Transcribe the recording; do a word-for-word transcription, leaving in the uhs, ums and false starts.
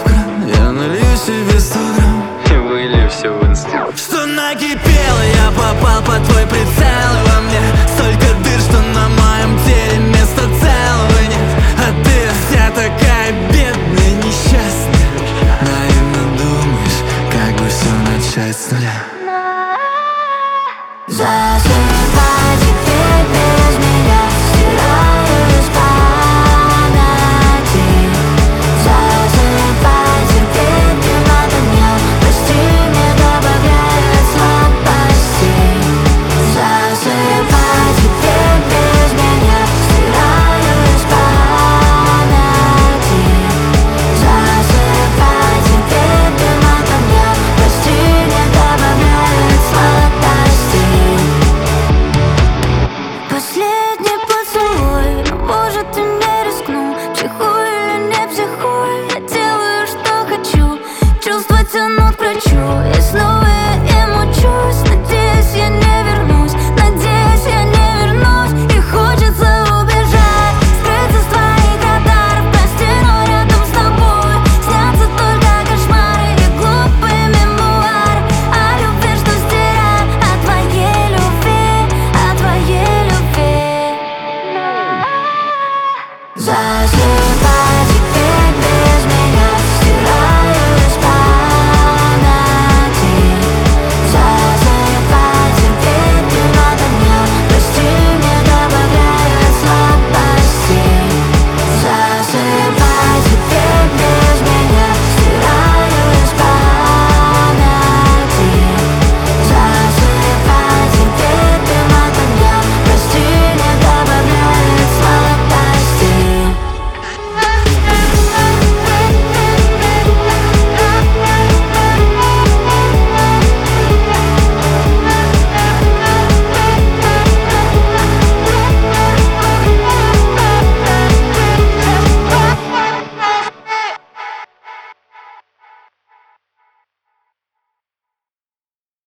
кран, я налью себе сто грамм и вылью все в инсту. Что накипело, я попал под твой прицел, и во мне столько дыр, что на моем теле места целого нет. А ты вся такая бедная, несчастная, наивно думаешь, как бы все начать с нуля. Засыпай теперь без меня, стираю из памяти. Засыпай теперь, не надо мне, прости, не добавляет слабости. Засыпай теперь без меня, стираю из памяти. Засыпай теперь, не надо мне, прости, не добавляет слабости. Последний поцелуй, но может и не рискну. Психую или не психую, я делаю, что хочу. Чувства тянут к врачу и снова